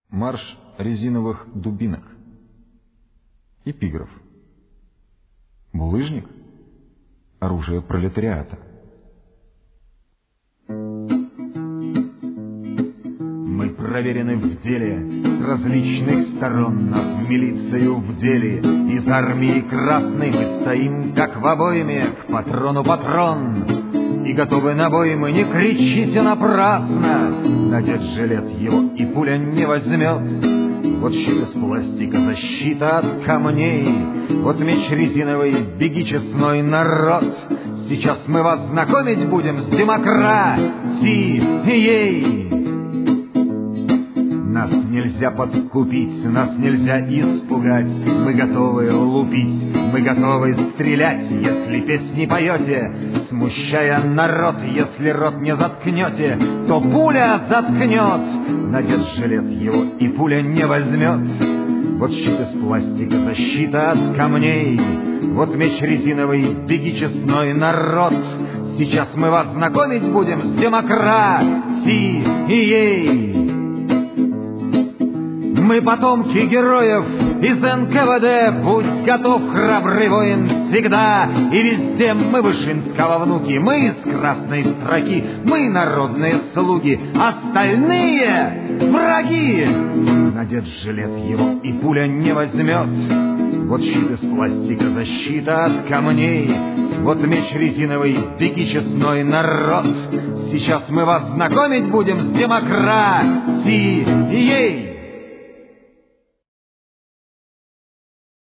Марш резиновых дубинок. Эпиграф. Булыжник — оружие пролетариата. Мы проверены в деле с различных сторон. Нас в милицию вдели из армии красной. Мы стоим, как в обойме, к патрону патрон. И готовы на бой мы, не кричите напрасно. Надет жилет его, и пуля не возьмет. Вот щит из пластика, защита от камней. Вот меч резиновый, беги, честной народ. Сейчас мы вас знакомить будем с демократией. Нас нельзя подкупить, нас нельзя испугать. Мы готовы лупить, мы готовы стрелять. Если песни поете, смущая народ, если рот не заткнете, то пуля заткнет. Надет жилет его, и пуля не возьмет. Вот щит из пластика, защита от камней. Вот меч резиновый, беги, честной народ. Сейчас мы вас знакомить будем с демократией. Мы потомки героев из НКВД. Будь готов, храбрый воин, всегда и везде. Мы Вышинского внуки, мы из красной строки. Мы народные слуги, остальные враги. Надет жилет его, и пуля не возьмет. Вот щит из пластика, защита от камней. Вот меч резиновый, беги, честной народ. Сейчас мы вас знакомить будем с демократией.